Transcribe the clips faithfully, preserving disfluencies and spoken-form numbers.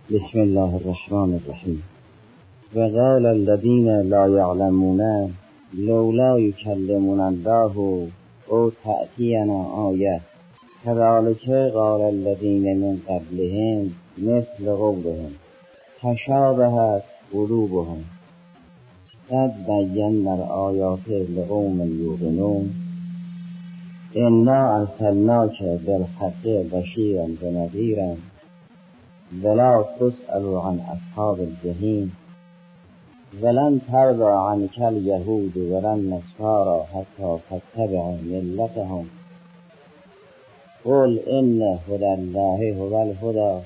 بسم الله الرحمن الرحیم. و قال الذین لا یعلمون لولا یکلمنا الله او تأتینا آیه کذلک قال الذین من قبلهم مثل قولهم تشابهت قلوبهم قد بینا الآیات لقوم یوقنون انا ارسلناک بالحق بشیرا و نذیرا ولا تسأل عن اصحاب الجحیم ولن ترضى عنك اليهود ولا النصارى حتى تتبع ملتهم قل ان هدى الله هو الهدى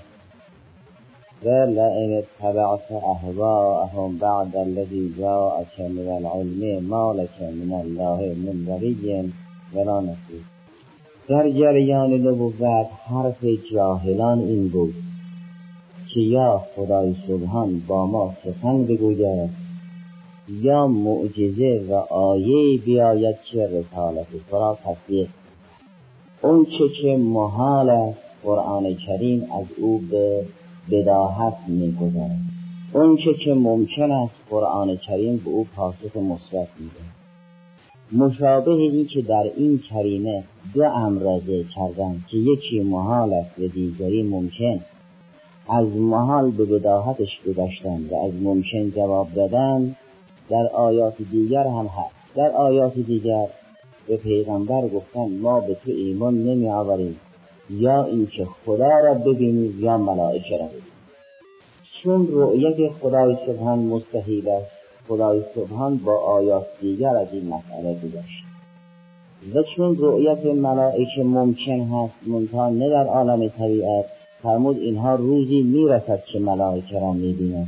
ولئن اتبعت اهواءهم بعد الذي جاءك من العلم ما لك من الله من ولي ولا نصير. در جریان نبوت حرف جاهلان این بود که یا خدای سبحان با ما سخن بگوید یا معجزه و آیه بیاید که رسالت تو را تصدیق. اون چه که محال است قرآن کریم از او به بداهت می‌گذرد، اون چه که ممکن است قرآن کریم به او پاسخ مثبت می‌دهد. مشابه این که در این کریمه دو امر را ذکر کردند که یکی محال است و دیگری ممکن. از محال به بداهتش گذشتن و از ممکن جواب دادن در آیات دیگر هم هست. در آیات دیگر به پیغمبر گفتن ما به تو ایمان نمی آوریم یا اینکه خدا را ببینی یا ملائکه را ببینی. چون رؤیت خدای سبحان مستحیل است، خدای سبحان با آیات دیگر از این مسئله گذشت. و چون رؤیت ملائکه ممکن هست منتها نه در عالم طبیعت، فرمود اینها روزی میرسد که ملائکه را میبینند.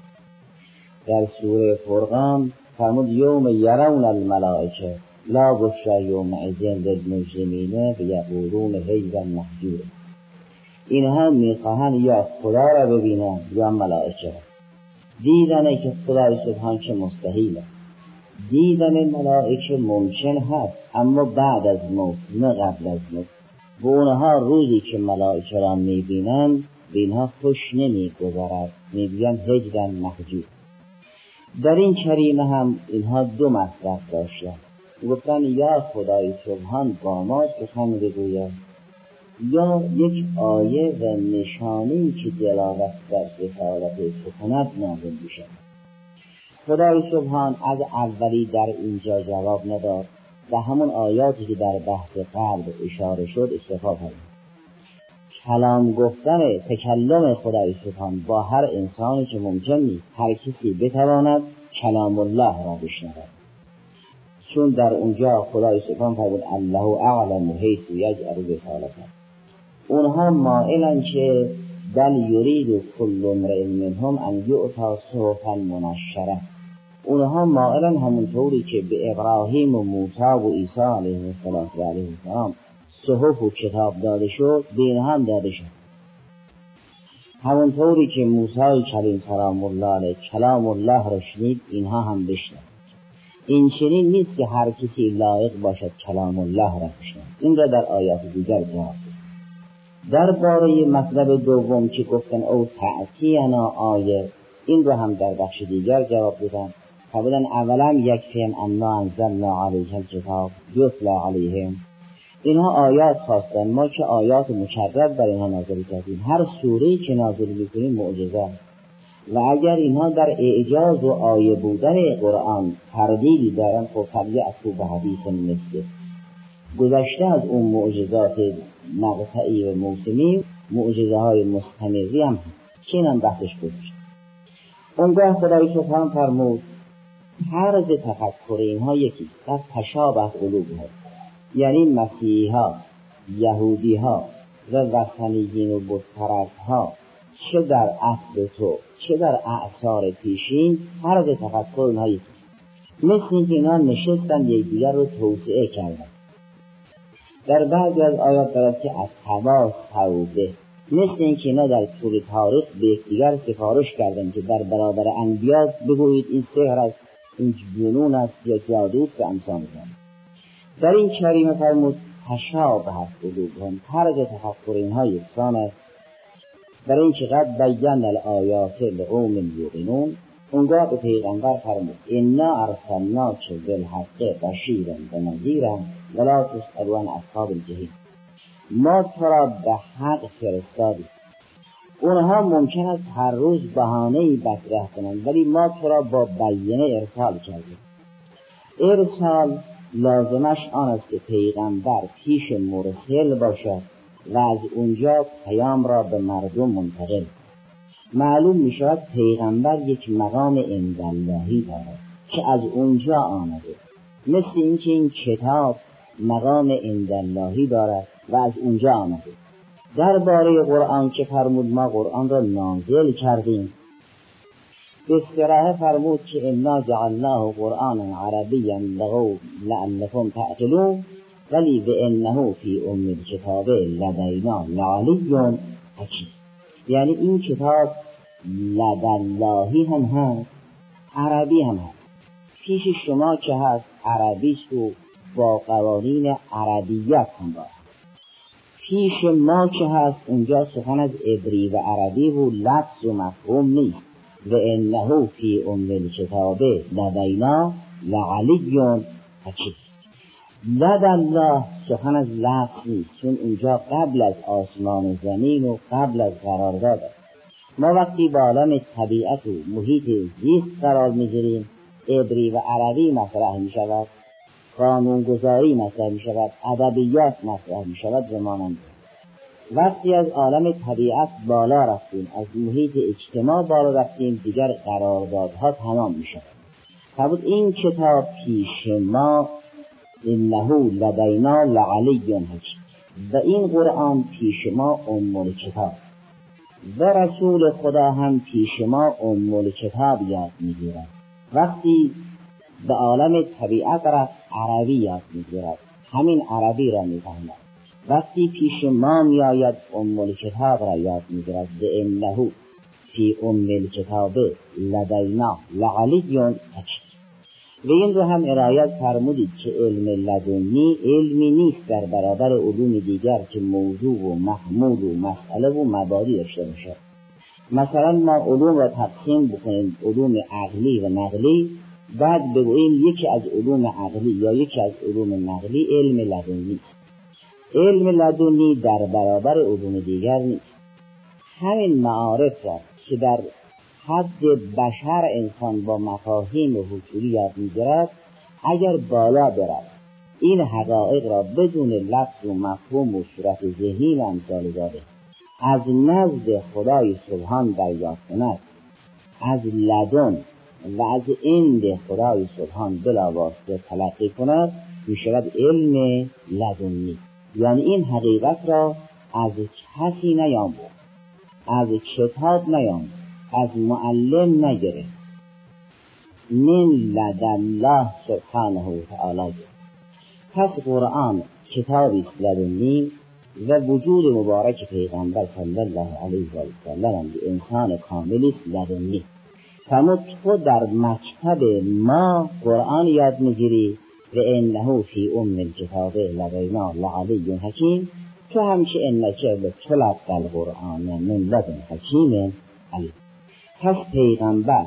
در سوره فرقان فرمود یوم یرون الملائکه لا بشری یومئذ للمجرمین یقولون حیزا محجورا. اینها میخواهند یا خدا را ببینند یا ملائکه را. دیدن که خدای سبحان که مستحیل است. دیدن ملائکه ممکن هست اما بعد از موت نه قبل از موت. و اونها روزی که ملائکه را میبینند به اینها خوش نمیگذرد، میگویند هجرا محجور. در این کریمه هم اینها دو مطلب داشتند. گفتن یا خدای سبحان با ما سخن بگوید یا یک آیه و نشانی که دلالت بر رسالت سکونت نازل بشود. خدای سبحان از اولی در اینجا جواب نداد و همون آیاتی که در بحث قلب اشاره شد استفاده کرد. کلام گفتن تکلم خدای سبحان با هر انسانی که ممکن نیست هر کسی بتواند کلام الله را بشنود. چون در اونجا خدای سبحان فرمود الله اعلم حیث یجعل رسالته. اونها مائلن که بل یرید کل امرئ منهم ان یؤتی صحفا منشره. اونها مائلن همونطوری که به ابراهیم و موسی و عیسی علیه السلام صحف و کتاب داده شد به اینها هم داده شد. همونطوری که موسی کلیم سلام الله علیه کلام الله را شنید اینها هم بشنید. این چنین نیست که هر کسی لایق باشد کلام الله را بشنید. این را در آیات دیگر جواب در باره مطلب دوم که گفتن او تأتینا آیه، این رو هم در بخش دیگر جواب دادن. فرمودن اولا یکفیهم انا انزلنا علیه الکتاب یتلی علیهم. اینها آیات خواستن، ما که آیات مکرر بر اینها نازل کردیم. هر سوره‌ای که نازل می‌کنیم معجزه است. و اگر اینها در اعجاز و آیه بودن قرآن تردیدی دارن خب طبیعی اصول به حدیث مثل گذشته از اون معجزات مقطعی و موسمی معجزه های مستمری هم چین هم بحثش گذاشت. اونگاه خدای سبحان فرمود طرز تفکر اینها یکی از تشابه قلوب هست. یعنی مسیحی ها، یهودی ها و وثنیین و بتپرست ها چه در عصر تو چه در اعصار پیشین طرز تفکر اینها یکی. مثل اینکه اینها نشستن یکدیگر رو توسعه کردن. در بعضی از آیات دارد که از تماس توبه، مثل اینکه اینا در طول تاریخ به یکدیگر سفارش کردن که در برابر انبیا بگویید این سحر است، این جنون است یا جادوست و امثال ذلک. در این کریمه فرمود تشابه قلوبهم، طرز تفکر اینها یکسان است. برای این چقدر بیان الآیات لقوم یوقنون، اونگاه به پیغمبر فرمود انا ارسلناک بالحق بشیرا و نذیرا ولا تسأل عن اصحاب الجحیم. ما تو را به حق فرستادیم. اونها ممکن است هر روز بهانه‌ای مطرح کنند، ولی ما تو را با بیانیه ارسال کردیم. ارسال لازمش آن است که پیغمبر پیش مرسل باشد و از اونجا پیام را به مردم منتقل. معلوم می شود پیغمبر یک مقام عنداللهی دارد که از اونجا آمده، مثل اینکه این کتاب مقام عنداللهی دارد و از اونجا آمده. درباره قرآن که فرمود ما قرآن را نازل کردیم، به صراحه فرمود که انا جعلناه قرآنا عربیا لعلکم تعقلون ولی بانه فی ام الکتاب لدینا لعلی حکیم. یعنی این کتاب لداللهی هم هست، عربی هم هست. پیش شما که هست عربیست و با قوانین عربیت هم باید. پیش ما که هست اونجا سخن از عبری و عربی و لفظ و مفهوم نیست. و انه فی ام الکتاب لدینا لعلی حکیم. لدالله سخن از لفظ نیست، چون اونجا قبل از آسمان و زمین و قبل از قرارداد است. ما وقتی با عالم طبیعت و محیط زیست قرار میگیریم، عبری و عربی مطرح می شود، قانونگذاری مطرح می شود، ادبیات مطرح می شود و مانند. وقتی از عالم طبیعت بالا رفتیم، از محیط اجتماع بالا رفتیم، دیگر قراردادها تمام می شود. فرمود این کتاب پیش ما انه لدینا لعلی حکیم و این قرآن پیش ما ام الکتاب و رسول خدا هم پیش ما ام الکتاب یاد میگیرد. وقتی به عالم طبیعت رفت عربی یاد میگیرد، همین عربی را میفهمد. وقتی پیش ما میآید ام الکتاب را یاد میگیرد. به انه فی ام الکتاب لدینا لعلی حکیم. و این رو هم ارایت فرمودید که علم لدنی علمی نیست در برابر علوم دیگر که موضوع و محمول و مسئله و مبادی داشته باشه. مثلا ما علوم را تقسیم بکنیم علوم عقلی و نقلی، بعد بگوییم یکی از علوم عقلی یا یکی از علوم نقلی علم لدنی. علم لدنی در برابر علوم دیگر نیست. همین معارف را که در حد بشر انسان با مفاهیم و حصولی یاد می‌گیرد، اگر بالا برد این حقایق را بدون لفظ و مفهوم و صورت ذهنی و امثال ذلک از نزد خدای سبحان دریافت کند، از لدن و از عند خدای سبحان بلا واسطه تلقی کند، می‌شود علم لدنی. یعنی این حقیقت را از کسی نیاموخت، از کتاب نیاموخت، از معلم نگرفت، من لدالله سبحانه و تعالی. پس قرآن کتابی لدنی و وجود مبارک پیغمبر صلی الله علیه و سلم به انسان کاملی لدنی. فرمود تو در مکتب ما قرآن یاد میگیری و انه فی ام الکتاب لدینا لعلی حکیم. تو همچه انکه لتلقی القرآن من لدن حکیم علیم. پس پیغمبر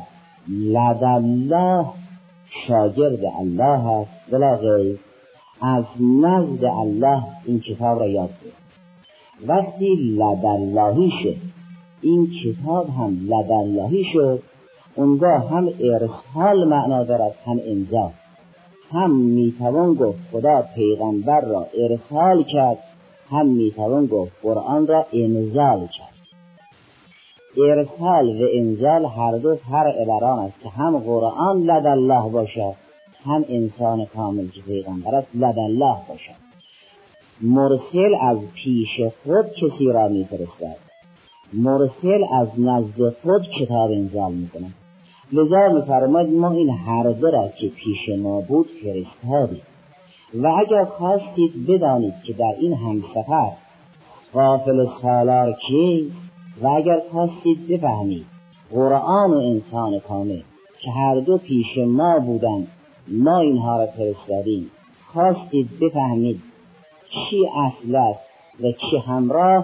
لدالله شاگرد الله است بلا غیر، از نزد الله این کتاب را یاد گرفت. وقتی لداللهی شد این کتاب هم لداللهی شد، اونگاه هم ارسال معنا دارد هم انزال. هم میتوان گفت خدا پیغمبر را ارسال کرد، هم میتوان گفت قرآن را انزال کرد. ارسال و انزال هر دو فرع بر آن است که هم قرآن لدالله باشد، هم انسان کامل که پیغمبر است لدالله باشد. مرسل از پیش خود کسی را میفرستد، مرسل از نزد خود کتاب انزال میکند. لذا میفرماید ما این هر دو را که پیش ما بود فرستادیم. و اگر خواستید بدانید که در این همسفر غافل سالار کیست، و اگر خواستید بفهمید قرآن و انسان کامل که هر دو پیش ما بودند، ما اینها را فرستادیم، خواستید بفهمید چی اصل است و چی همراه،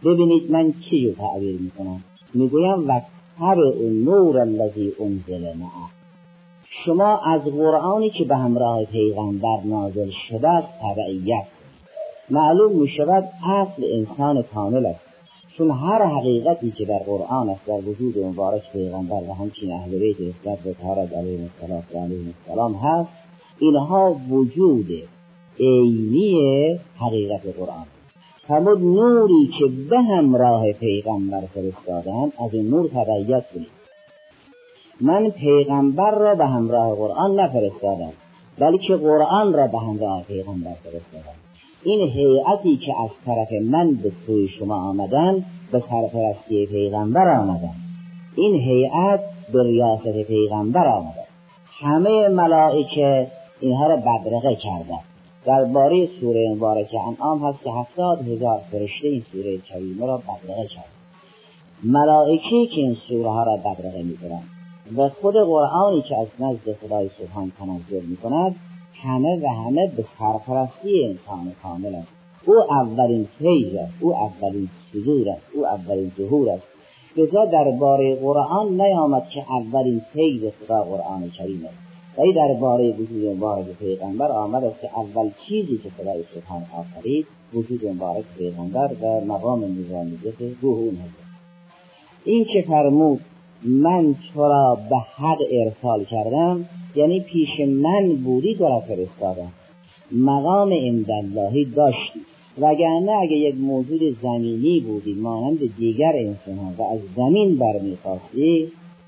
ببینید من چی رو تعبیر میکنم، میگویم وَاتَّبِعُوا النور الذی انزل معه. شما از قرآنی که به همراه پیغمبر نازل شده است تبعیت. معلوم میشود اصل انسان کامل است، چون هر حقیقتی که در قرآن است در وجود مبارک پیغمبر و همچنین اهل بیت اسلام و طهارت علیهم السلام هست، اینها وجود عینی حقیقت قرآن. همون نوری که به همراه پیغمبر فرستادن از این نور تبعیت کنید. من پیغمبر را به همراه قرآن نفرستادم، بلکه قرآن را به همراه پیغمبر فرستادم. این هیئتی که از طرف من به سوی شما آمدن به سرپرستی پیغمبر آمدن. این هیئت به ریاست پیغمبر آمدن. همه ملائکه اینها را بدرقه کردن. درباره سوره مبارکه انعام هست که هفتاد هزار فرشته این سوره کریمه را بدرقه کرد. ملائکه که این سوره ها را بدرقه می‌کنند و خود قرآنی که از نزد خدای سبحان تنزل می‌کند همه و همه به سرپرستی انسان کامل است. او اولین فیض است، او اولین صدور است، او اولین ظهور است. لذا درباره قرآن نیامد که اولین فیض خدا قرآن کریم است، ولی درباره وجود مبارک پیغمبر آمد است که اول چیزی که خدای سبحان آفرید وجود مبارک پیغمبر و مقام نظامیت روح اون هست. این که فرمود من تو را به حق ارسال کردم، یعنی پیش من بودی تو را فرستادم، مقام عنداللهی داشتی. وگرنه اگه یک موجود زمینی بودی مانند دیگر انسان ها و از زمین برمیخواستی،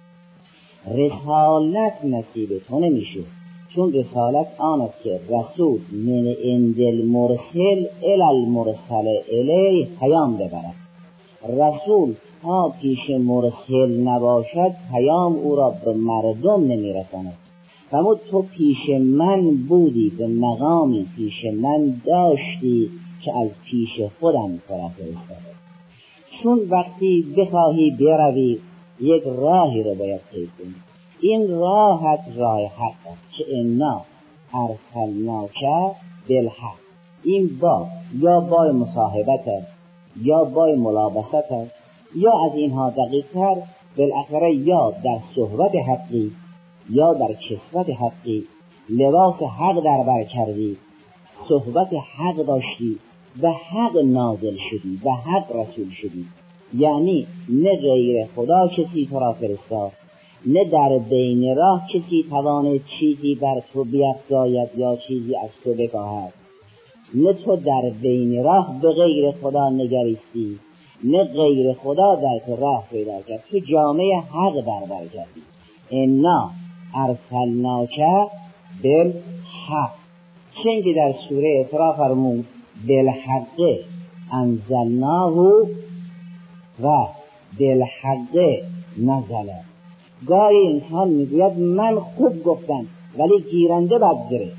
رسالت نصیب تو نمیشه. چون رسالت آن است که رسول من عند المرسل الی المرسل الیه پیام ببرد. رسول تا پیش مرسل نباشد پیام او را به مردم نمیرساند. فرمود تو پیش من بودی، به مقامی پیش من داشتی که از پیش خودم تو را فرستادم. چون وقتی بخواهی بروی یک راهی رو باید طی کنی. این راحت راه حق است که انا ارسلناک بالحق. این با یا با مصاحبت است یا با ملابست است، یا از اینها دقیق تر بالاخره یا در صحبت حقی یا در کسوت حقی لباس حق در بر کردی، صحبت حق داشتی و حق نازل شدی و حق رسول شدی. یعنی نه غیر خدا کسی تو را فرستاد، نه در بین راه کسی توانه چیزی بر تو بیفزاید یا چیزی از تو بکاهد، نه تو در بین راه به غیر خدا نگریستی، نه غیر خدا در تو راه پیدا کرد. تو جامعه حق در بر کردی. انا ارسلناک بالحق. چنگی در سوره اسراء فرمود بالحق انزلناه و بالحق نزل. گاهی انسان میگوید من خوب گفتم ولی گیرنده بد گرفت،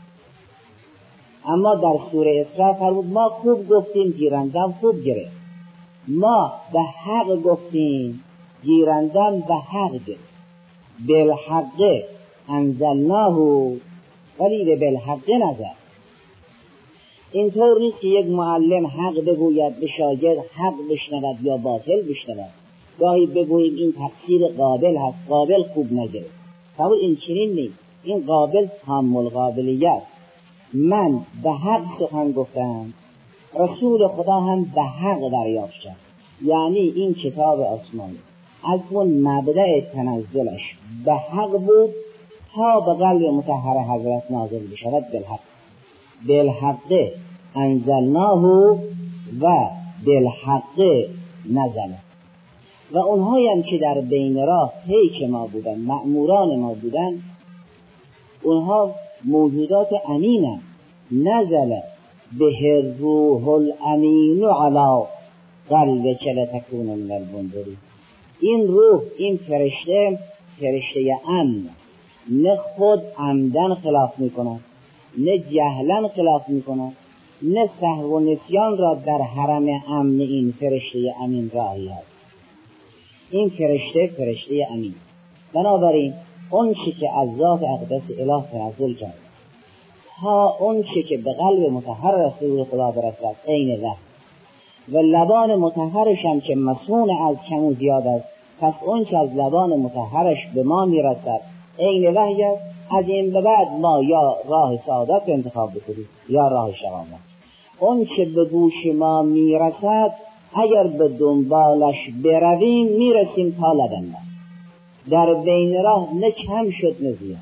اما در سوره اسراء فرمود ما خوب گفتیم گیرندم خوب گرفت. ما به حق گفتیم گیرندم به حق گرفت. بالحق انزلناه ولی به بالحق نزل. اینطور نیست که یک معلم حق بگوید به شاگرد حق بشنود یا باطل بشنود. گاهی بگوییم این تفسیر قابل هست، قابل خوب نگرفت. فرمود این چنین نیست. این قابل تمام قابلیت. من به حق سخن گفتم، رسول خدا هم به حق دریافت کرد. یعنی این کتاب آسمانی از اون مبدأ تنزلش به حق بود تا به قلب مطهر حضرت نازل بشود بالحق. بالحق انزلناه و بالحق نزل. و اونهایی هم که در بین راه پیک ما بودن، مأموران ما بودن، اونها موجودات امینن. نزل به الروح الامین علی قلبک لتکون من المنذرین. این روح، این فرشته، فرشته امن، نه خود عمدن خلاف میکنه، نه جهلن خلاف میکنه، نه سهو و نسیان را در حرم امن این فرشته امین راهی هست. این فرشته فرشته امین. بنابراین اون چی که از ذات اقدس اله تنزل کرد تا اون چی که به قلب مطهر رسول خدا برسد عین ذات. و لبان مطهرش هم که مصون از کم و زیاد است، پس اون که از لبان مطهرش به ما میرسد عین وحی است. از این به بعد ما یا راه سعادت انتخاب بکنیم یا راه شقاوت. اون که به گوش ما میرسد اگر به دنبالش برویم میرسیم تا لبن ما، در بین راه نه کم شد نه زیاد.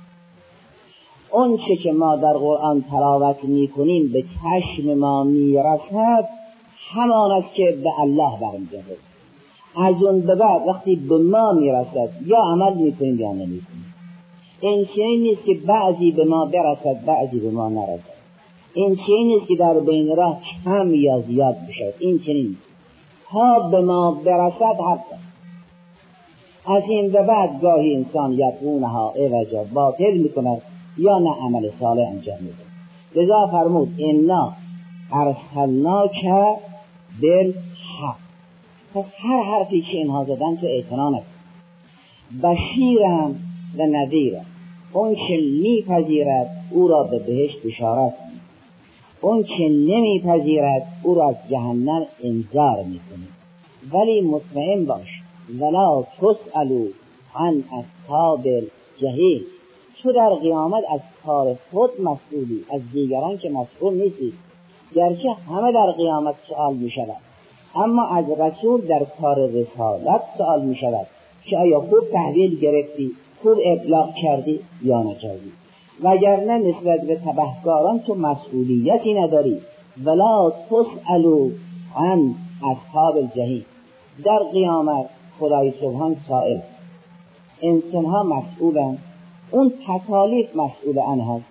اون چه که ما در قرآن تلاوت میکنیم به چشم ما میرسد همان است که به الله برمیگرده. از اون به بعد وقتی به ما میرسد یا عمل میکنیم یا نمیکنیم. این چنین نیست که بعضی به ما برسد بعضی به ما نرسد. این چنین نیست که در بین راه کم یا زیاد بشد. این چنین نیست. ها به ما برسد حق. از این به بعد گاهی انسان یقونها عوجا باطل میکند یا نه عمل صالح انجام میده. لذا فرمود انا ارسلناک بالحق. پس هر حرفی که اینها زدن تو اعتنا نکن. بشیرم و نذیرم. اون که میپذیرد او را به بهشت بشارت کنید، اون که نمیپذیرد او را از جهنم انذار میکنید. ولی مطمئن باش ولا تسألوا عن اصحاب الجحیم. تو در قیامت از کار خود مسئولی، از دیگران که مسئول نیستی. گرچه همه در قیامت سؤال می شود، اما از رسول در کار رسالت سؤال می شود که آیا خوب تحویل گرفتی، خوب ابلاغ کردی یا نکردی. وگرنه نسبت به تبهکاران تو مسئولیتی نداری. ولا تسألوا عن اصحاب الجحیم. در قیامت خدای سبحان سائل، انسان ها مسئولن، اون تکالیف مسئول آنها.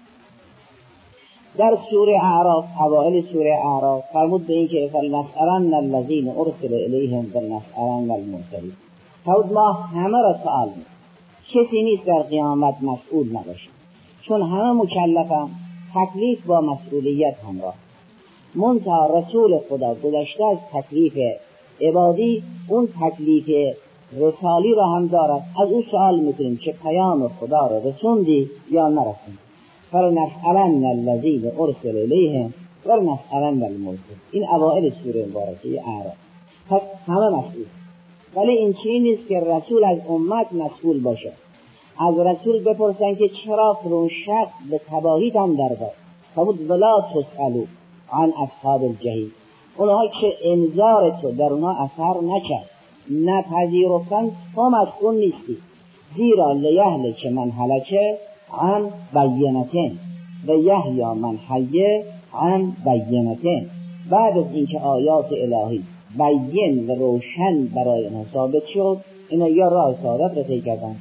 در سوره اعراف، اوائل سوره اعراف فرمود به این که فلنسألن الذین ارسل الیهم ولنسألن المرسلین. فرمود ما همه را سؤال می‌کنیم، کسی نیست در قیامت مسئول نباشه، چون همه مکلفن، تکلیف با مسئولیت همراه. منتها رسول خدا گذشته از تکلیف عبادی، اون تکلیف رسالی را هم دارد. از او سؤال میکنیم که پیام خدا را رسوندی یا نرسوندی. فلنسألن الذین ارسل الیهم ولنسألن المرسلین. این اوائل سوره مبارکه اعراف. پس همه مسئول. ولی این چیزی نیست که رسول از امت مسئول باشه. از رسول بپرسن که چرا فرون شخص به تباهی تن درگاه. فرمود ولا تسألوا عن اصحاب الجحیم. اونها که انذار تو در اونها اثر نکرد، نپذیرفتن، تو مسئول نیستی. زیرا لیهلک من هلکه عن بینتین و یحیی من حی عن بینتین. بعد از اینکه آیات الهی بین و روشن برای اینها ثابت شد، اینا یا راه سعادت را طی کردن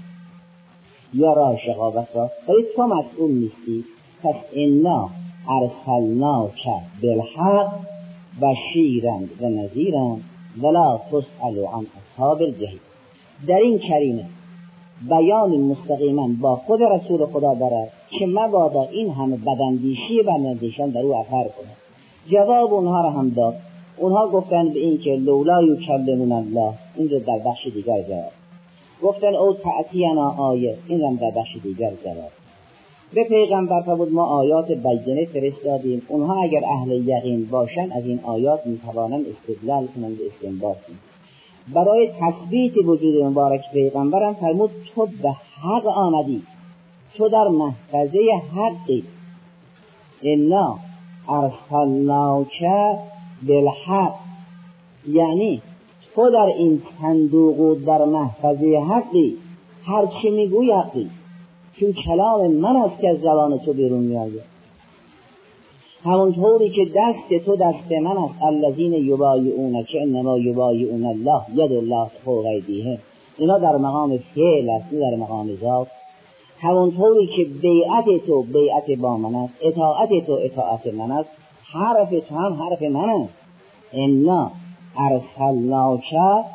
یا راه شقاوت را. ولی تو مسئول نیستی. پس انا ارسلناک بالحق بشیرا و نذیرا ولا تسألوا عن اصحاب الجحیم. در این کریمه بیان مستقیما با خود رسول خدا دارد که مبادا این همه بداندیشی و بداندیشان در او اثر کنه. جواب اونها را هم داد. اونها گفتن به این که لولا یکلمون الله، این رو در بخش دیگر جواب گفتن او تأتینا آیه، این رو در بخش دیگر جواب. به پیغمبر فرمود ما آیات بینه فرستادیم، اونها اگر اهل یقین باشن از این آیات میتوانند استدلال کنند و استنباط کنند. برای تثبیت وجود مبارک پیغمبرم فرمود تو به حق آمدی، تو در محفظه حقی. انا ارسلناک بالحق، یعنی تو در این صندوق و در محفظه حقی، هر چی میگوی حقی، چون کلام من است که از زبان تو بیرون میآید. همونطوری که دست تو دست من است. الذین یبایعونک انما یبایعون الله ید الله فوق ایدیهم. اینا در مقام فعل است، در مقام ذات. همونطوری که بیعت تو بیعت با من است، اطاعت تو اطاعت من است، حرف تو هم حرف من است. انا ارسلناک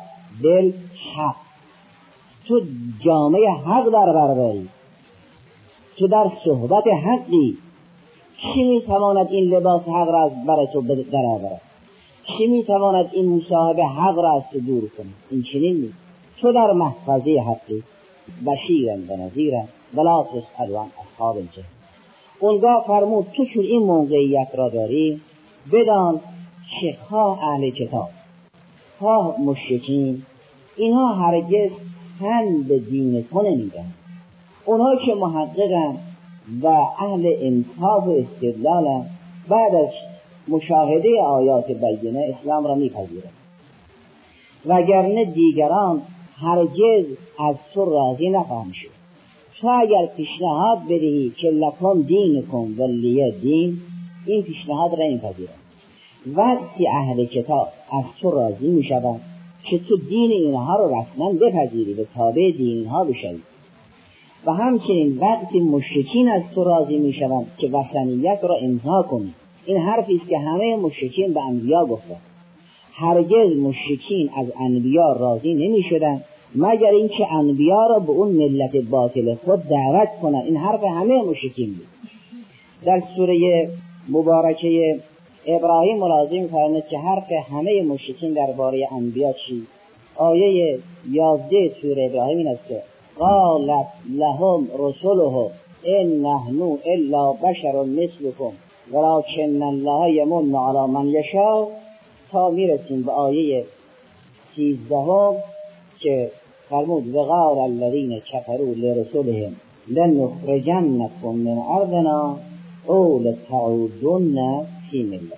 بالحق. تو جامعه حق در برداری، تو در صحبت حقی. کی میتواند این لباس حق را از بر تو در آورد؟ کی میتواند این مصاحبه حق را از تو دور کنه؟ این چنین نیست. تو در محفظه حقی، بشیرا و نذیرا ولا تسألوا عن اصحاب الجحیم. اونگاه فرمود تو چون این موقعیت را داری، بدان چه خواه اهل کتاب خواه مشرکین، اینها هرگز تن به دین تو نمیدن. اونها که محققن و اهل انصاف و استدلالن، بعد از مشاهده آیات بینه اسلام را میپذیرند، وگرنه دیگران هرگز از تو راضی نخواهند شد. تو اگر پیشنهاد بدهی که لکم دینکم ولی دین، این پیشنهاد را نمیپذیرند. وقتی اهل کتاب از تو راضی میشوند که تو دین اینها رو رسما بپذیری و تابع دین اینها بشوی، و همچنین وقتی مشرکین از تو راضی میشوند که وثنیت را امضا کنی. این حرفی است که همه مشرکین به انبیا گفتند. هرگز مشرکین از انبیا راضی نمیشدند مگر اینکه انبیا را به اون ملت باطل خود دعوت کنند. این حرف همه مشرکین بود. در سوره مبارکه ابراهیم ملاحظه می‌فرماید که حرف همه مشرکین درباره انبیا چی؟ آیه یازده سوره ابراهیم این است که قالت لهم رسلهم ان نحن الا بشر مثلكم ولكن الله یمن علی من یشاء، تا میرسیم به آیه سیزدهم که فرمود وقال الذین کفروا لرسلهم لنخرجنکم من ارضنا او لتعودن فی ملت.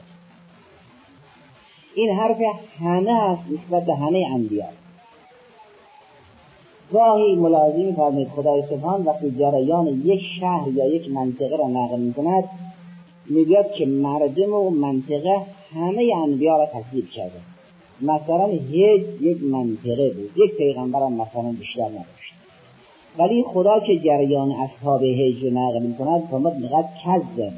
این حرف همه است نسبت به همه انبیا. گاهی ملاحظه می‌فرمایید خدای سبحان وقتی جریان یک شهر یا یک منطقه را نقل می‌کند میگوید که مردم و منطقه همه انبیا را تکذیب کرده. مثلا هیچ یک منطقه بود، یک پیغمبر هم مثلا بیشتر نداشت، ولی خدا که جریان اصحاب هیچ رو نقل می‌کند فرمود نقد کذب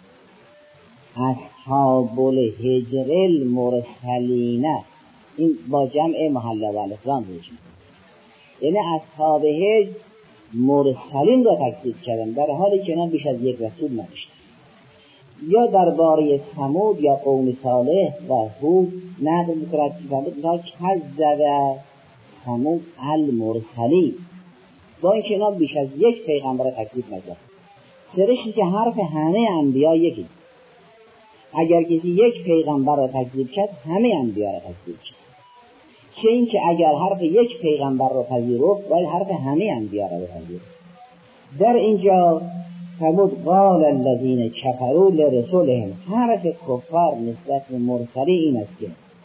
اصحاب الهجر المرسلین، این با جمع محله و الفلام میشه، یعنی اصحاب هجر مرسلین را تکذیب کردن در حالی که اینا بیش از یک رسول نداشتن. یا درباره ثمود یا قوم صالح و هود نقل می‌کند که کذب ثمود المرسلین، با اینکه اینا بیش از یک پیغمبر را تکذیب نکردن. سرشتی که حرف همه انبیا یکی، اگر کسی یک پیغمبر را تکذیب کرد همه انبیا را تکذیب کرد، چه این که اگر حرف یک پیغمبر را پذیرفت باید حرف همه انبیا را بپذیرد. در اینجا فرمود قال الذین کفروا لرسلهم، حرف کفار نسبت به مرسلی این است که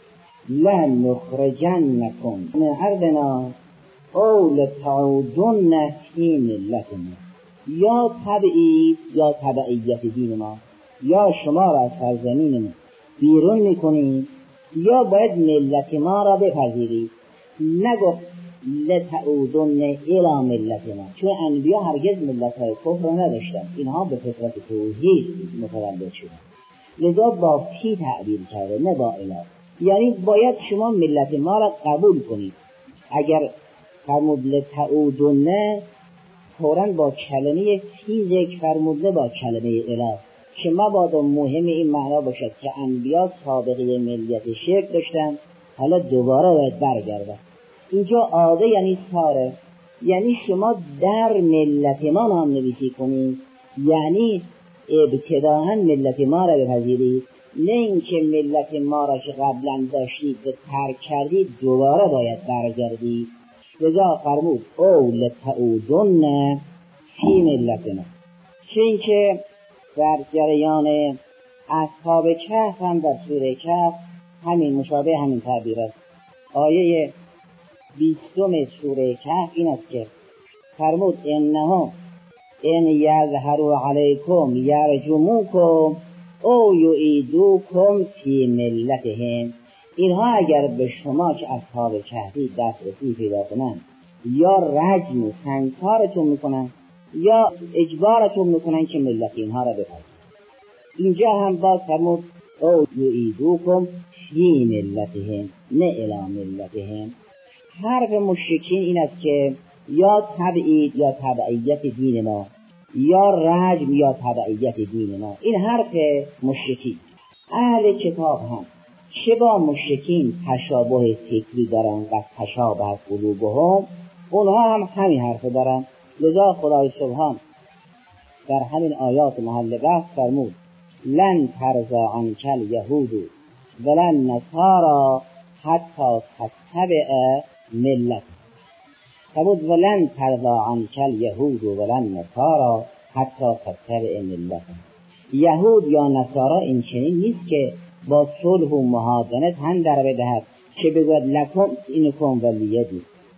لن نخرجنکم من ارضنا او لتعودن فی ملتنا، یا تبعید یا تبعیت دین ما، یا شما را از سرزمین ما بیرون میکنید یا باید ملت ما را بپذیرید. نگفت لتعودن الی ملت ما، چون انبیا هرگز ملت های کفر نداشتند، اینها به فطرت توحید متولد شدند، لذا با فی تعبیر کرده نه با الی، یعنی باید شما ملت ما را قبول کنید. اگر فرمود لتعودن فوراً با کلمه فی ذکر فرمود نه با کلمه الی، که مبادا مهم این معنا باشد که انبیا سابقه ملیت شرک داشتن حالا دوباره باید برگردن. اینجا عاده یعنی ساره، یعنی شما در ملت ما نام نویسی کنید، یعنی ابتداءً ملت ما را بپذیرید، نه اینکه ملت ما را که قبلا داشتید و ترک کردید دوباره باید برگردید. لذا فرمود او لتعودن فی ملتنا، چه اینکه در جریان اصحاب کهف هم در سوره کهف همین مشابه همین تعبیر است. آیه بیستم سوره کهف این است که فرمود انها ان یظهروا علیکم یرجموکم او یعیدوکم فی ملتهم، اینها اگر به شما که اصحاب کهفی دسترسی پیدا کنند یا رجم و سنگسارتون میکنن یا اجبارتون میکنن که ملت اینها را بپذیرید. اینجا هم باز فرمود او یعیدوکم فی ملتهم نه الی ملتهم. حرف مشرکین این است که یا تبعید یا تبعیت دین ما، یا رجم یا تبعیت دین ما، این حرف مشرکین. اهل کتاب هم چه با مشرکین تشابه فکری دارن و تشابه قلوبهم، اونها هم همین حرف دارن. لذا خدای سبحان در همین آیات محل بحث فرمود لن ترضى عنك اليهود ولن نصارى حتی تتبع ملت. فرمود ولن ترضى عنک الیهود ولن نصارى حتی تتبع ملت. یهود یا نصارا این چنین نیست که با صلح و محادثه تن در بدهد که بگوید لکم اینکم ولیدی.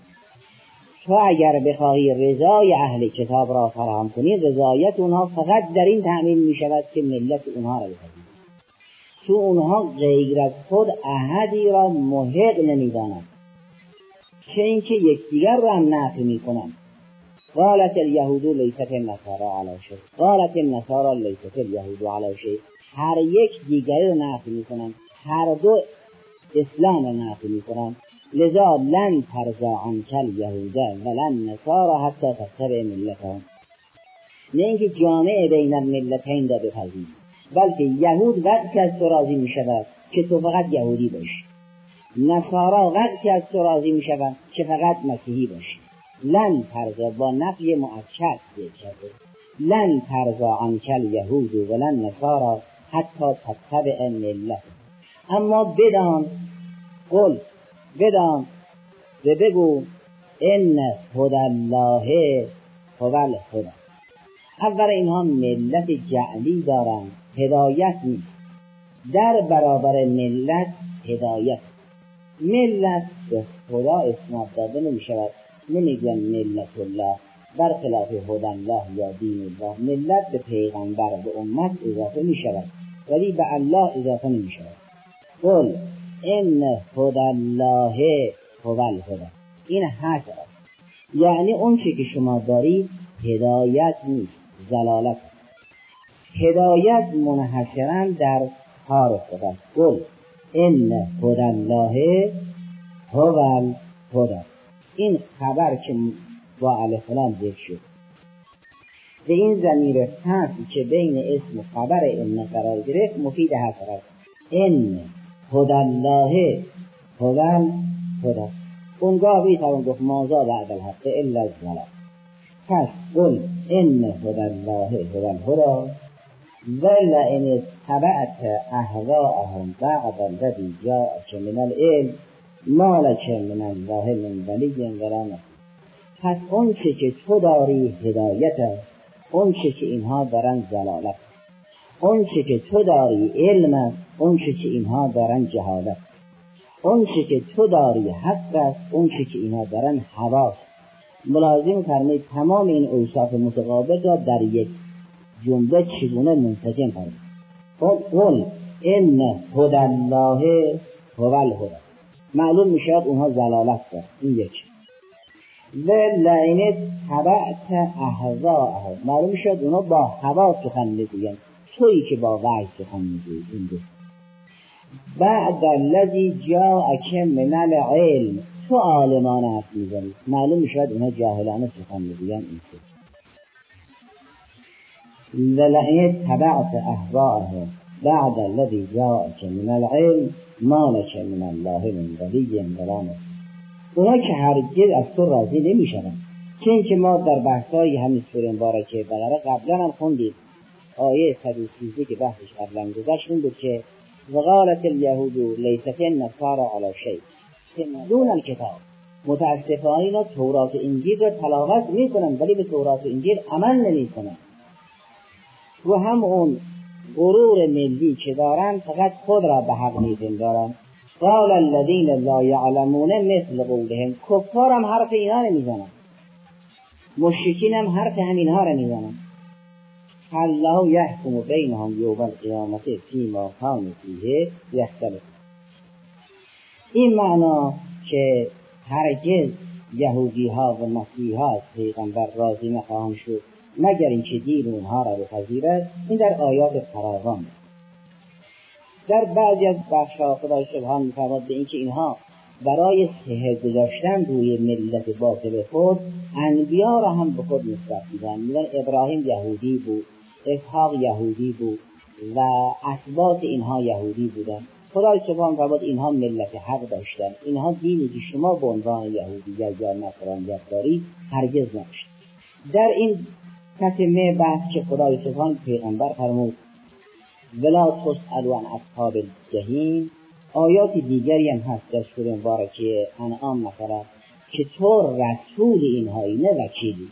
تو اگر بخواهی رضای اهل کتاب را فراهم کنی، رضایت اونها فقط در این تأمین می شود که ملت اونها را بپذیرید. تو اونها غیر از خود احدی را محق نمی دانند، چه اینکه یکدیگر را هم نفی می کنند. قالت الیهود لیست النصارى علی شیء قالت النصارى لیست الیهود علی شیء. هر یک دیگری را نفی می کنند، هر دو اسلام را نفی می کنند. لذا لن ترضى عنک الیهود ولن نصارى حتی تتبع ملتهم. نه اینکه جامع بین الملتین را بپذیری، بلکه یهود وقتی از تو راضی می شود که تو فقط یهودی باشی، نصارا وقتی از تو راضی می شود که فقط مسیحی باشی. لن ترضى با نفی مؤکد شده، لن ترضى عنک الیهود ولن نصارى حتی تتبع ملتهم. اما بدان، قل بدان و بگو ان هدی الله هو الهدی. اول اینها ملت جعلی دارند، هدایت نیست. در برابر ملت هدایت. ملت به خدا اسناد داده نمی شود، نمیگن ملت الله برخلاف هدی الله یا دین الله. ملت به پیغمبر به امت اضافه می شود ولی به الله اضافه نمی شود. قل ان هدی الله هو الهدی. این حق است، یعنی اون چی که شما دارید هدایت نیست، ضلالت. هدایت منحصرا در کار خداست. قل ان هدی الله هو الهدی. این خبر که با الف لام ذکر شد به این ضمیر فصل که بین اسم و خبر ان قرار گرفت مفید حصر است. ان هدی الله هو الهدی. اونگاه بیتوان گفت ماذا بعد الحق الا الضلال. پس قل ان هدی الله هو الهدی ولئن اتبعت اهواءهم بعد الذی جاءک من العلم ما لک من الله من ولی ولا نصیر. پس اون چه که تو داری هدایت است، اون چه که اینها دارن ضلالت. اون چه که تو داری علم است، اون چه که اینها دارن جهالت. اون چه که تو داری حق است، اون چه که اینها دارن هواست. ملاحظه فرمایید تمام این اوصاف متقابل را در یک جمله چگونه منسجم فرمود. قل ان هدی الله هو الهدی. معلوم میشد اونها ضلالت دارن. این یک. ولئن اتبعت اهواءهم. معلوم میشد اونها با هوا سخن میگویند، تویی که با وحی سخن میگویی. این دو. بعد الذی جاءک من العلم. تو عالمان حرف میزنی، معلوم میشد اونها جاهلانه سخن میگویند. این دو. ولئن اتبعت اهواءهم بعد الذی جاءک من العلم ما لک من الله من ولی ولا نصیر. اونا که هرگز از تو راضی نمیشوند. چون که ما در بحثای همین سوره مبارکه بقره قبلا هم خوندیم، آیه صد و سیزده که بحثش قبلا گذشت این بود که وقالت الیهود لیست النصارى علی شیء یتلون الکتاب. متاسفانه اینا تورات و انجیل را تلاوت میکنن ولی به تورات و انجیل عمل نمیکنن. و هم اون غرور ملی که دارن فقط خود را به حق میپندارن. قال الذين لا يعلمون مثل قولهم. کفار هم حرف اینا رو میزنن، مشرکین هم حرف همینها رو میزنن. الله یحکم بینهم یوم القیامة فیما کانوا فیه یختلفون. این معنا که هرگز یهودی ها و مسیحی ها از پیغمبر راضی نخواهند شد مگر اینکه دین اونها را بپذیرد، این در آیات فراوان. در بعضی از بخش‌ها خدای سبحانه می‌فرماید به اینکه اینها برای سحر گذاشتن روی ملت باطل خود انبیا را هم به خود نسبت میدن. میگن ابراهیم یهودی بود، اسحاق یهودی بود و اسباط اینها یهودی بودن. خدای سبحانه می‌فرماید اینها ملت حق داشتن. اینها دینی که شما به عنوان یهودیت یا نصرانیت دارید هرگز نداشتید. در این تتمه بحث که خدای سبحانه پیغمبر فرمود ولا تسألوا عن اصحاب الجحیم آیات دیگری هم هست در سوره مبارکه انعام مثلا که تو رسول اینهایی نه وکیلی،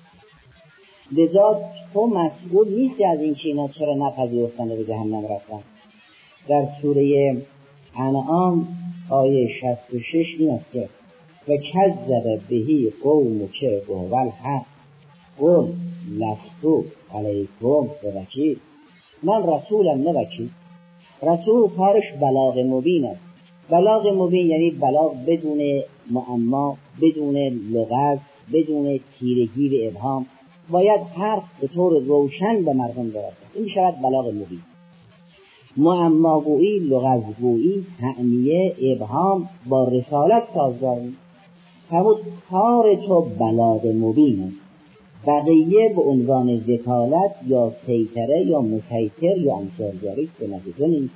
لذا تو مسئول نیستی از این که اینا چرا نپذیرفتن و به جهنم رفتن. در سوره انعام آیه شصت و شش این است که و کذب بهی قومک وهو الحق قل لست علیکم بوکیل. من رسولم نه وکیل. رسول کارش بلاغ مبین است. بلاغ مبین یعنی بلاغ بدون معما، بدون لغز، بدون تیرگی و ابهام. باید حرف به طور روشن به مردم برسد. این شاید بلاغ مبین. معماگویی، لغزگویی، تعنیه، ابهام با رسالت سازگار نیست. همون کار تو بلاغ مبین است. بقیه به عنوان وکالت یا سیطره یا مسیطر یا امثال‌جاری به نتیجه نیست.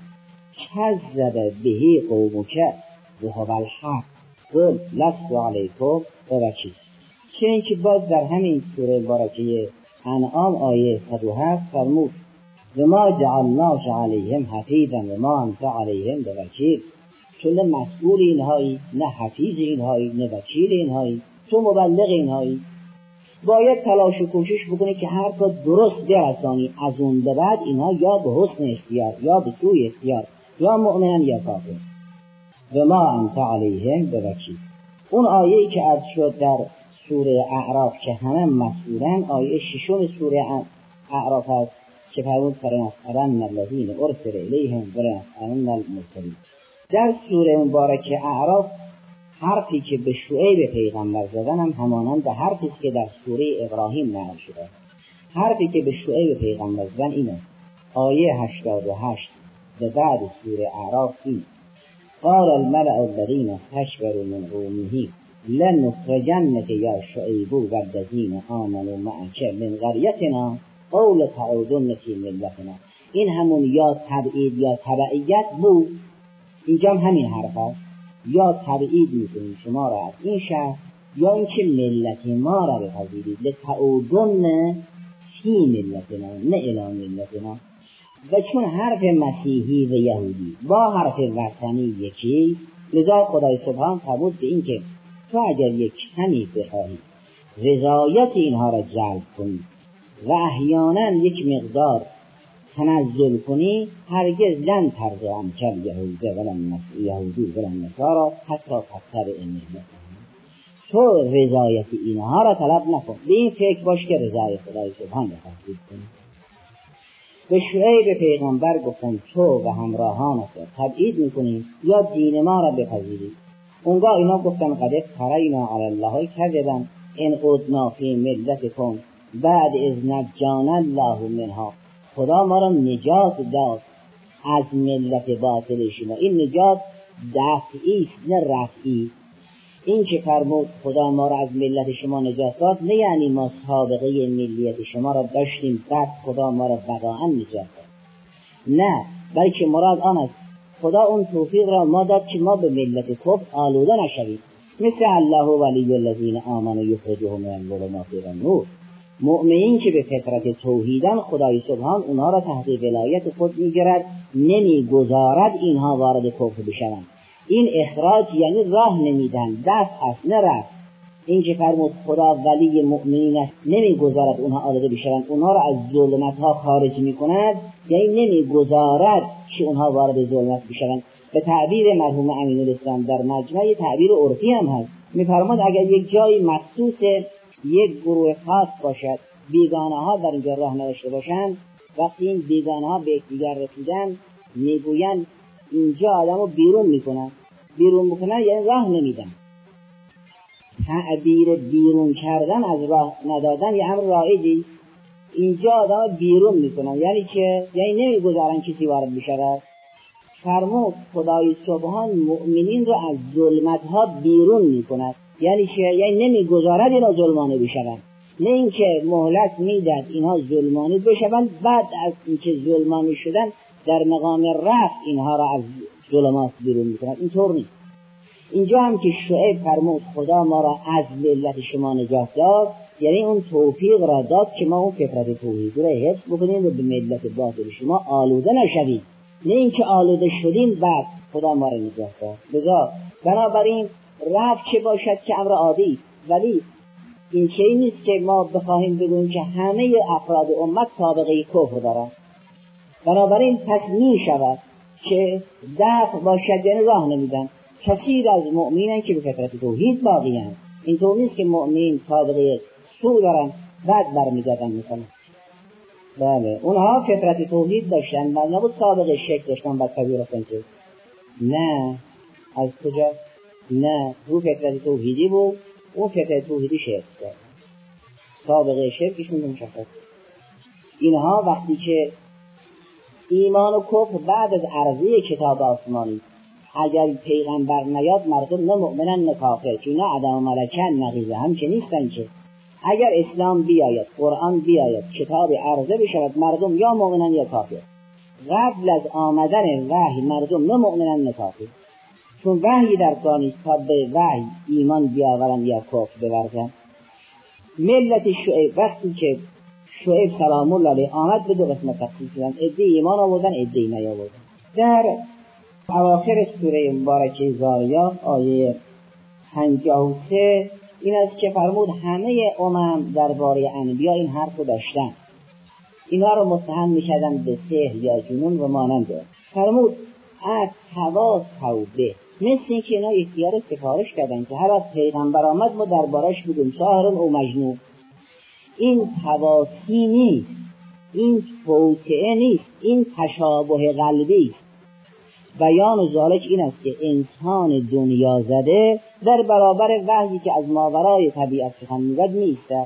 کذب بهی قومک وهو الحق قل لست علیکم بوکیل. چنین که باز در همین سوره مبارکه انعام آیه صد و هفت فرمود و ما جعلناک علیهم حفیظا و ما انت علیهم بوکیل. چون نه مسئول اینهایی، نه حفیظ اینهایی، نه وکیل اینهایی، تو مبلغ اینهایی. باید تلاش و کوشش بکنی که هر کار درست برسانی. از اون به بعد اینها یا به حسن اختیار یا به سوی اختیار یا مؤمنن یا کافر. و ما انت علیهم بوکیل. اون آیه‌ای که عرض شد در سوره اعراف که همه مسئولن، آیه ششم سوره اعراف است که فرمود فلنسألن الذین ارسل الیهم ولنسألن المرسلین. در سوره مبارکه اعراف حرفی که به شعیب پیغمبر زدن هم همانند به حرفی که در سوره ابراهیم نقل شده. حرفی که به شعیب پیغمبر زدن اینه. آیه هشتاد و هشت به بعد سوره اعراف این قال الملأ الذین استكبروا من قومه لنخرجنك یا شعیب والذین آمنوا معك من قریتنا قول تعودن فی ملتنا. این همون یا تبعید یا تبعیت بود. اینجا هم همین حرف هست. یا تبعید میکنیم شما را از این شهر یا اینکه ملت ما را بپذیرید. لتعودن فی ملتنا نه الی ملتنا. و چون حرف مسیحی و یهودی با حرف وطنی یکی، لذا خدای سبحان فرمود به این که تو اگر یک کمی بخواهی رضایت اینها را جلب کنی و احیانا یک مقدار تنزل کنی، هرگز لن ترضی عنک الیهود ولا النصارى حتی تتبع ملتهم. تو رضایت اینها را طلب نکن. به این فکر باش که رضایت خدای سبحان را تحصیل کنی. به شعیب پیغمبر گفتن تو و همراهانت تبعید میکنید یا دین ما را بپذیرید. اونگاه اینا گفتن قد افترینا علی الله کذبا ان عدنا فی ملتکم بعد اذ نجانا الله منها. خدا ما را نجات داد از ملت باطل شما. این نجات دفعی است نه رفعی. این که فرمود خدا ما را از ملت شما نجات داد نه یعنی ما سابقه ملیت شما را داشتیم بعد خدا ما را بقاءً نجات داد. نه، بلکه مراد آن است خدا اون توفیق را ما داد که ما به ملت کفر آلوده نشویم. مثل الله ولی الذین آمنوا یخرجهم من الظلمات الی النور. مؤمنین که به فطرت توحیدن خدای سبحان اونها را تحت ولایت خود میگیرد، نمیگذارد اینها وارد کفر بشوند. این اخراج یعنی راه نمیدن، دست است نه رفت. این که فرمود خدا ولی مؤمنین است نمیگذارد اونها آلوده بشوند، اونها را از ظلمت ها خارج میکند، یعنی نمیگذارد که اونها وارد ظلمت بشوند. به تعبیر مرحوم امین الاسلام در مجمع تعبیر عرفی هم هست. میفرماد اگر یک جای مخصوص یک گروه خاص باشد، بیگانه ها در اینجا راه نداشته باشند، وقتی این بیگانه ها به یکدیگر رسیدن میگویند اینجا آدمو بیرون میکنن. بیرون میکنن یعنی راه نمیدن. تعبیر بیرون کردن از راه ندادن یه امر رایجی. اینجا آدمو بیرون میکنن یعنی که یعنی نمیگذارن کسی وارد بشه. فرمود خدای سبحان مؤمنین رو از ظلمت ها بیرون میکند، یعنی که یعنی نمیگذارد اینا ظلمانه بشوند، نه اینکه مهلت میداد اینها ظلمانه بشوند بعد از اینکه ظلمانه شدن در مقام رفع اینها را از ظلمات بیرون میکند. اینطور نیست. اینجا هم که شعیب فرمود خدا ما را از ملت شما نجات داد، یعنی اون توفیق را داد که ما اون فطرت توحید را حفظ بکنیم و به ملت باطل شما آلوده نشویم. نه اینکه آلوده شدیم بعد خدا ما رو نجات داد. لذا بنابراین رفع چه باشد که امر عادی، ولی این چیزی نیست که ما بخواهیم بگوییم که همه افراد امت سابقه کفر دارند. بنابراین پس می شود که دفع باشد، یعنی راه نمیدن. کثیر از مؤمنین که به فطرت توحید باقی هستند، اینطور نیست که مؤمنین سابقه سو دارن بعد برمیگردن میکنن. بله اونها فطرت توحید داشتن و نبود سابقه شرک داشتن بعد کبیره هستن که نه. از کجا؟ نه، رو فطرت توحیدی بود، اون فطرت توحیدی شرک داشت، سابقه شرکشون مشخص. اینها وقتی که ایمان و کفر بعد از عرضه کتاب آسمانی، اگر پیغمبر نیاد مردم نه مؤمنن نه کافر، که اینا عدم ملکن نقیزه هم که نیستن. که اگر اسلام بیاید، قرآن بیاید، کتاب عرضه بشود، مردم یا مؤمنن یا کافر. قبل از آمدن وحی مردم نه مؤمنن نه کافر، چون وحی در کار تا به وحی ایمان بیاورن یا کفر بورزن. ملت شعیب وقتی که شعیب سلام الله علیه آمد به دو قسمت تقسیم شدن، عده ایمان آوردن، عده نیاوردن. در اواخر سوره مبارکه زاریات آیه پنجاه و سه این است که فرمود همه امم درباره انبیا این حرف رو داشتن، اینها رو متهم می‌کردن به سحر یا جنون و مانند. فرمود از هوا توبه، مثل این که اینا اختیار سفارش کردن که هر از پیغمبر آمد ما دربارش بگیم ساحرون او مجنون. این تواسی نیست، این توطئه نیست، این تشابه قلبی است. بیان ذالک این است که انسان دنیا زده در برابر وحی که از ماورای طبیعت سخن میگوید نیست.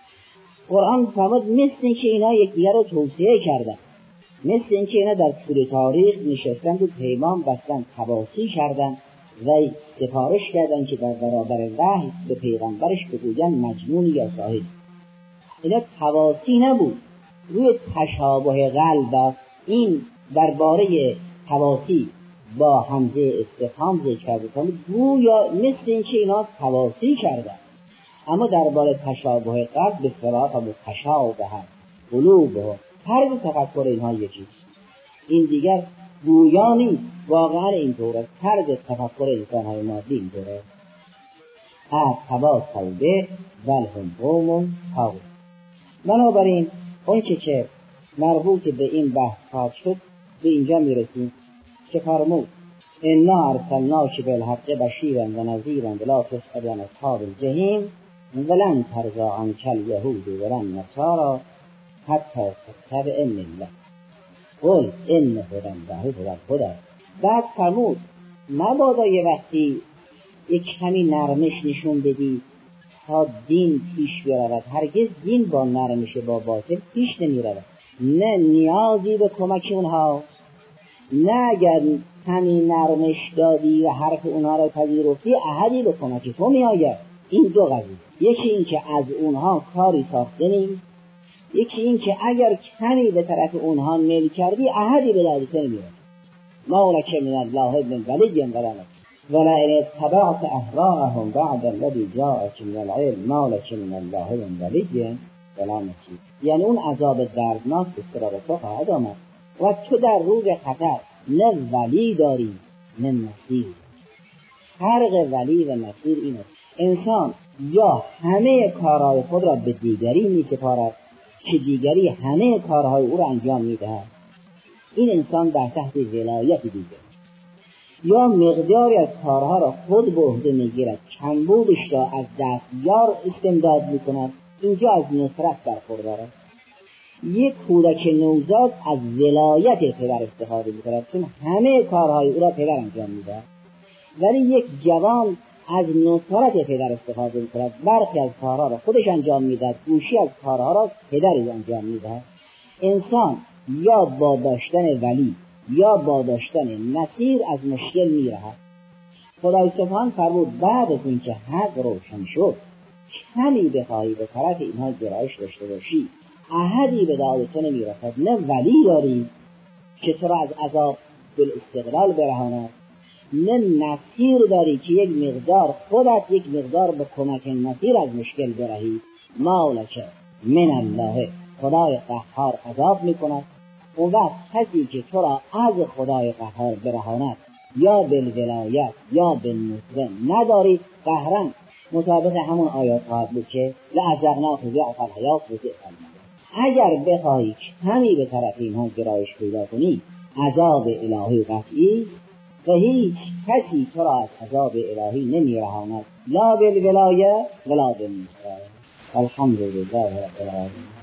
قرآن فرمود مثل این که اینا یکدیگر رو توصیه کردن، مثل این که اینا در طول تاریخ نشستند و پیمان بستن، تواسی کردن و سفارش کردن که در برابر وحی به پیغمبرش بگویند مجنون یا ساحر. اینا تواسی نبود، روی تشابه قلب. این درباره تواسی با همزه استفهام ذکر کرده، گویا مثل این که اینا تواسی کردن، اما درباره تشابه قلب به صراحت و تشابه قلوبه، هر دو تفکر اینها یکی، این دیگر گویا نیست. واقعا اینطور است، هر دو تفکر انسان‌های مادی اینطور است. از تواس توبه ولهم قوم تاغون. بنابراین اون که که مربوط به این بحث خواهد شد به اینجا میرسیم که فرمود انا ارسلناک بالحق بشیرا و نذیرا ولا تسأل عن اصحاب الجحیم ولن ترضی عنک الیهود ولا النصارى حتی تتبع ملتهم قل ان هدی الله هو الهدی. بعد فرمود مبادا یه وقتی یک کمی نرمش نشون بدی تا دین پیش برود. هرگز دین با نرمش با باطل پیش نمی رود. نه نیازی به کمک اونها، نه اگر همین نرمش دادی و حرف اونها را پذیرفتی احدی به کمک تو می آید. این دو قضیه، یکی این که از اونها کاری ساخته نیم، یکی این که اگر کمی به طرف اونها میل کردی احدی به دادی نمی آید. ما لک من الله من ولی ولا نصیر ولئن اتبعت اهواءهم بعد الذی جاءک من العلم ما لک من الله من ولی ولا نصیر. یعنی اون عذاب دردناک به سراغ تو خواهد آمد و تو در روز خطر نه ولی داری نه نصیر. فرق ولی و نصیر اینه، انسان یا همه کارهای خود را به دیگری می‌سپارد که دیگری همه کارهای او را انجام می‌دهد، این انسان در تحت ولایت دیگر، یا مقداری از کارها را خود به عهده می‌گیرد، کمبودش را از دستیار استمداد می‌کند، اینجا از نصرت برخوردار است. یک کودک نوزاد از ولایت پدر استفاده می‌کند چون همه کارهای او را پدر انجام می‌دهد، ولی یک جوان از نصرت پدر استفاده می‌کند، برخی از کارها را خودش انجام می‌دهد، گوشی از کارها را پدرش انجام می‌دهد. انسان یا با داشتن ولی یا با داشتن نصیر از مشکل می‌رهد. خدای سبحان فرمود بعد از اینکه حق روشن شد کمی بخواهی به طرف اینها گرایش داشته باشی احدی به داد تو نمی‌رسد، نه ولی داری که تو را از عذاب بالاستقلال برهاند، نه نصیر داری که یک مقدار خودت یک مقدار به کمک نصیر از مشکل برهی. ما لک من الله، خدای قهار عذاب می‌کند. اون وقت کسی که تو را از خدای قهار برهاند یا بالولایت یا بالنصره نداری، قهرا مطابق همون آیات خواهد بود که لعزقنا فی ضعف الحیات و ضعف الممات. اگر بخواهی کمی به طرف اینها گرایش پیدا کنی، عذاب الهی قطعی و هیچ کسی تو را از عذاب الهی نمی رهاند، لا بالولایه ولا بالنصره. الحمدلله رب العالمین.